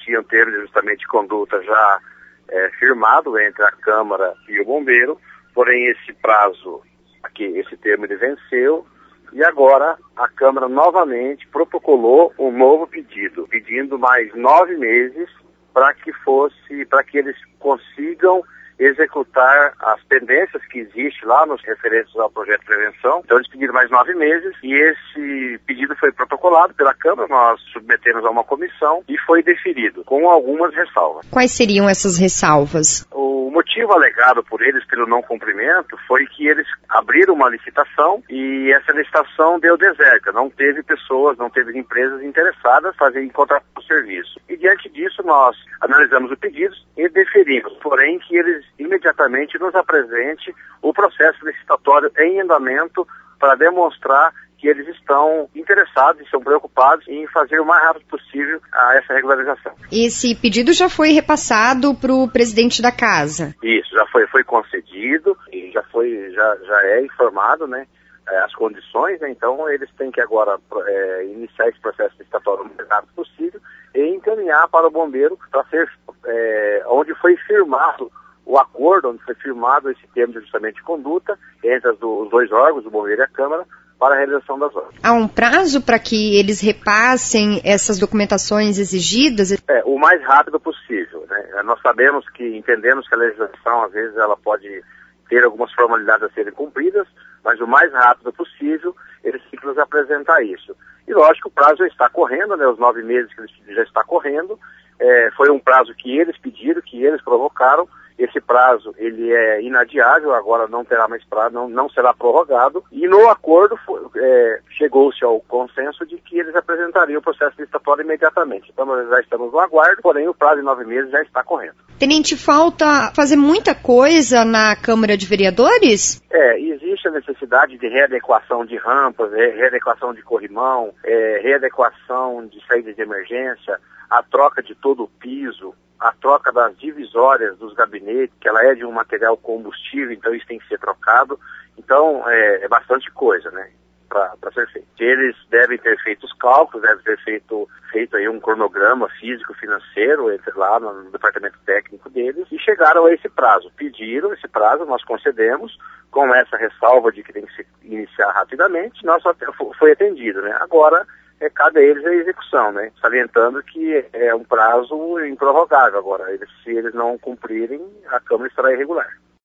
tinha um termo de ajustamento de conduta já firmado entre a Câmara e o bombeiro, porém esse prazo, esse termo ele venceu, e agora a Câmara novamente protocolou um novo pedido, pedindo mais 9 meses para que eles consigam executar as pendências que existem lá nos referentes ao projeto de prevenção. Então eles pediram mais 9 meses e esse pedido foi protocolado pela Câmara, nós submetemos a uma comissão e foi deferido, com algumas ressalvas. Quais seriam essas ressalvas? O motivo alegado por eles pelo não cumprimento foi que eles abriram uma licitação e essa licitação deu deserta, não teve pessoas, não teve empresas interessadas em contratar o serviço. E diante disso nós analisamos o pedido e deferimos, porém que eles imediatamente nos apresente o processo licitatório em andamento para demonstrar que eles estão interessados e estão preocupados em fazer o mais rápido possível essa regularização. Esse pedido já foi repassado para o presidente da casa? Isso, já foi concedido e já é informado, né, as condições, né, então eles têm que agora iniciar esse processo licitatório o mais rápido possível e encaminhar para o bombeiro para ser onde foi firmado o acordo, onde foi firmado esse termo de ajustamento de conduta entre os dois órgãos, o bombeiro e a Câmara, para a realização das obras. Há um prazo para que eles repassem essas documentações exigidas? O mais rápido possível, né? Nós entendemos que a legislação, às vezes, ela pode ter algumas formalidades a serem cumpridas, mas o mais rápido possível, eles têm que nos apresentar isso. E, lógico, o prazo já está correndo, né? Os 9 meses que eles pediram já está correndo. Foi um prazo que eles pediram, que eles provocaram. Esse prazo, ele é inadiável, agora não terá mais prazo, não será prorrogado. E no acordo chegou-se ao consenso de que eles apresentariam o processo licitatório imediatamente. Então nós já estamos no aguardo, porém o prazo de 9 meses já está correndo. Tenente, falta fazer muita coisa na Câmara de Vereadores? Existe a necessidade de readequação de rampas, readequação de corrimão, readequação de saídas de emergência, a troca de todo o piso, a troca das divisórias dos gabinetes, que ela é de um material combustível, então isso tem que ser trocado. Então, é bastante coisa, né, para ser feito. Eles devem ter feito os cálculos, devem ter feito aí um cronograma físico-financeiro lá no departamento técnico deles e chegaram a esse prazo. Pediram esse prazo, nós concedemos, com essa ressalva de que tem que se iniciar rapidamente, foi atendido, né. Agora, cabe a eles a execução, né? Salientando que é um prazo improrrogável agora. Se eles não cumprirem, a Câmara estará irregular.